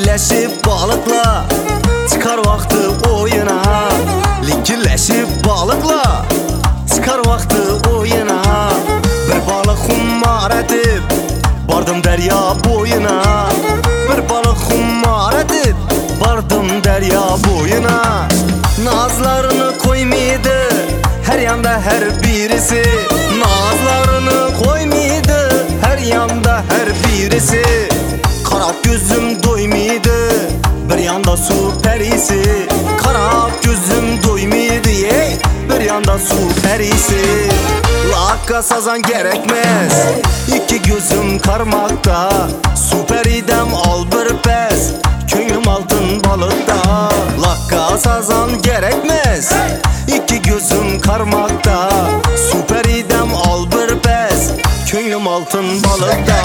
Likirleşip balıkla çıkar vakti oyuna. Likirleşip balıkla çıkar vakti oyuna. Bir balık hummar edip bardım derya boyuna. Bir balık hummar edip bardım derya boyuna. Nazlarını koymaydı her yanda her birisi. Nazlarını koymaydı her yanda her birisi. Karap gözüm doymaydı bir yanda su perisi. Karap gözüm doymaydı bir yanda su perisi. Lakka sazan gerekmez iki gözüm karmakta. Su peridem al bir pes könlüm altın balıkta. Lakka sazan gerekmez iki gözüm karmakta. Su peridem al bir pes könlüm altın balıkta.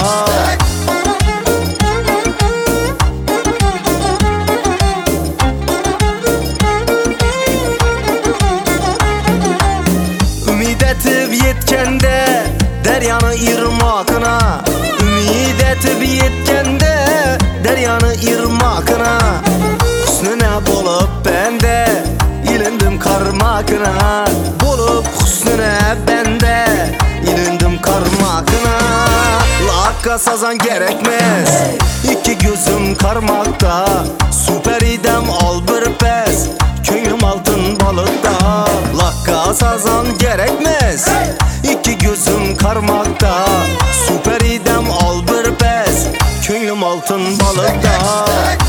Yetkende deryanı irmakına. Ümid etip yetkende deryanı irmakına. Hüsnüne bulup bende ilindim karmakına. Bulup hüsnüne bende ilindim karmakına. Lakka sazan gerekmez iki gözüm karmakta. Su peridem al bir pes könlüm altın balıkta. Lakka sazan gerekmez iki gözüm karmakta. Su peridem al bir pes könlüm altın balıkta.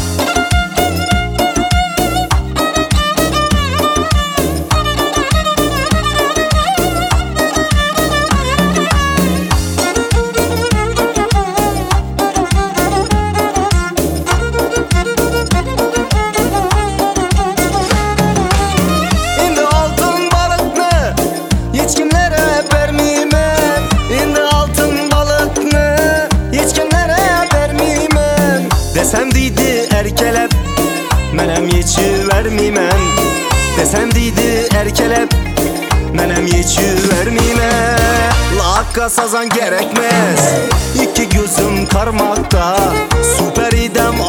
Desem deydi erkelep menem yeçivermeymen. Desem deydi erkelep menem yeçivermeymen. Lakka sazan gerekmez iki gözüm karmakta. Su peridem